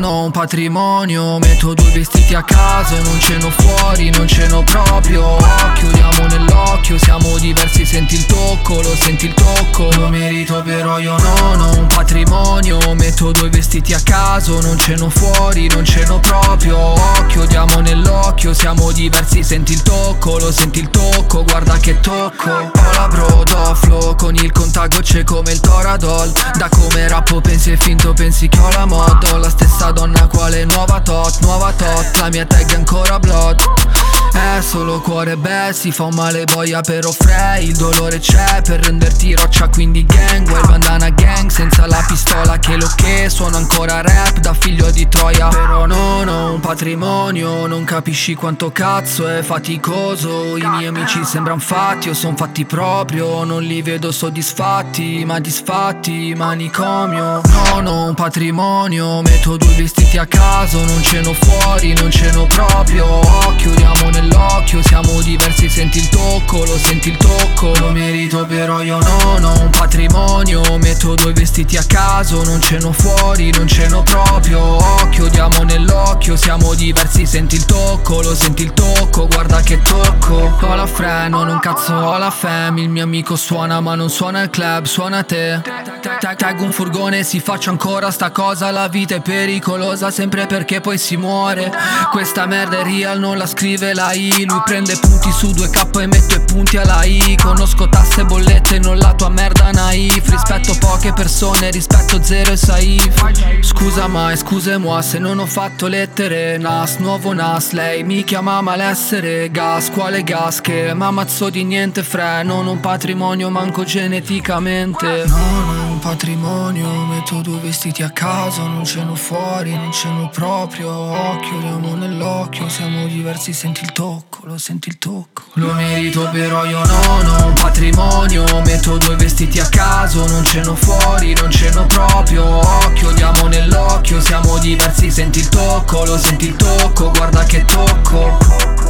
ho un patrimonio, metto due vestiti a caso, non ceno fuori, non ceno proprio. Occhio, diamo nell'occhio, siamo diversi, senti il tocco, lo senti il tocco. Lo merito però io non ho un patrimonio, metto due vestiti a caso, non ceno fuori, non ceno proprio. Occhio, diamo nell'occhio, siamo diversi, senti il tocco, lo senti il tocco, guarda che tocco. Ho la brodoflo con il contagocce come il Toradol. Da come rappo pensi è finto, pensi che ho la mod. Ho la stessa donna quale nuova tot, la mia tag è ancora blood. È solo cuore beh, si fa un male boia però frey. Il dolore c'è per renderti roccia, quindi gang. Wild bandana gang, senza la pistola che lo che. Suono ancora rap da figlio di Troia. Però non ho un patrimonio, non capisci quanto cazzo è faticoso. I miei amici sembran fatti, o son fatti proprio. Non li vedo soddisfatti, ma disfatti, manicomio. Non ho un patrimonio, metto due vestiti a caso, non ceno fuori, non ceno proprio. Occhio, diamo nell'occhio, siamo diversi, senti il tocco, lo senti il tocco. Lo merito però io non ho un patrimonio, metto due vestiti a caso, non ceno fuori, non ceno proprio. Occhio, diamo nell'occhio, siamo diversi, senti il tocco, lo senti il tocco, guarda che tocco. Ho la freno, non cazzo ho la fam. Il mio amico suona ma non suona il club, suona te. Tag un furgone, si faccia ancora sta cosa. La vita è pericolosa sempre perché poi si muore. Questa merda è real, non la scrive la I. Lui prende punti su 2K e mette punti alla I. Conosco tasse e bollette, non la tua merda naif. Rispetto poche persone, rispetto zero e saif. Scusa mai, scuse-moi se non ho fatto lettere. Nas, nuovo Nas, lei mi chiama malessere. Gas, quale gas che m'ammazzo di niente fre. Non ho un patrimonio manco geneticamente. Non ho un patrimonio, metto due vestiti a caso, non ceno fuori, non ceno proprio. Occhio, diamo nell'occhio, siamo diversi, senti il tocco, lo senti il tocco. Lo merito però io non ho un patrimonio, metto due vestiti a caso, non ceno fuori, non ceno proprio. Occhio, diamo nell'occhio, siamo diversi, senti il tocco, lo senti il tocco, guarda che tocco.